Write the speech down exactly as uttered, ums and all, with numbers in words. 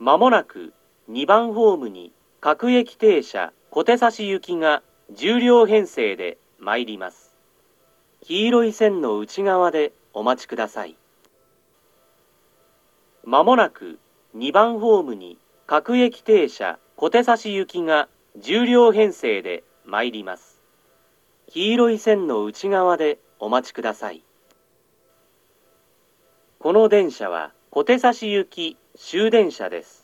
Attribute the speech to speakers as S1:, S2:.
S1: まもなくにばんホームに各駅停車小手差行きがじゅう両編成で参ります。黄色い線の内側でお待ちください。まもなくにばんホームに各駅停車小手差行きがじゅう両編成で参ります。黄色い線の内側でお待ちください。この電車は小手差行き終電車です。